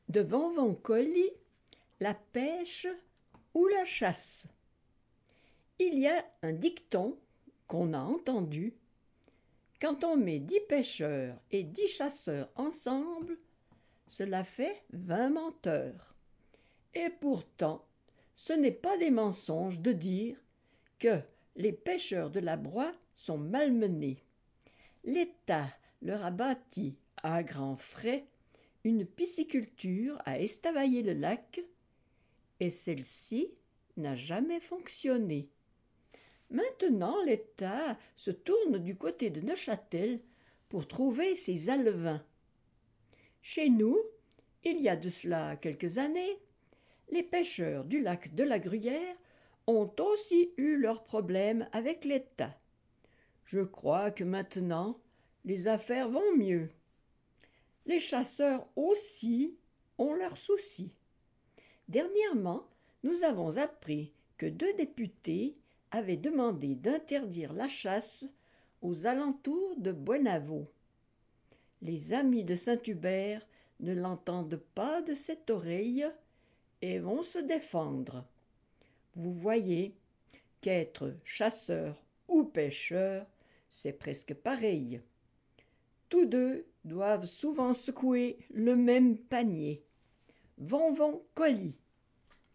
de Vanvon-Colly, la pêche ou la chasse. Il y a un dicton qu'on a entendu: quand on met 10 pêcheurs et 10 chasseurs ensemble, cela fait 20 menteurs. Et pourtant, ce n'est pas des mensonges de dire que les pêcheurs de la Broye sont malmenés. L'État leur a bâti à grands frais une pisciculture à Estavayer-le-Lac, et celle-ci n'a jamais fonctionné. Maintenant, l'État se tourne du côté de Neuchâtel pour trouver ses alevins. Chez nous, il y a de cela quelques années, les pêcheurs du lac de la Gruyère ont aussi eu leurs problèmes avec l'État. Je crois que maintenant, les affaires vont mieux. Les chasseurs aussi ont leurs soucis. Dernièrement, nous avons appris que 2 députés avaient demandé d'interdire la chasse aux alentours de Buenavot. Les amis de Saint-Hubert ne l'entendent pas de cette oreille et vont se défendre. Vous voyez qu'être chasseur ou pêcheur, c'est presque pareil. Tous deux doivent souvent secouer le même panier. Vanvon-Colly.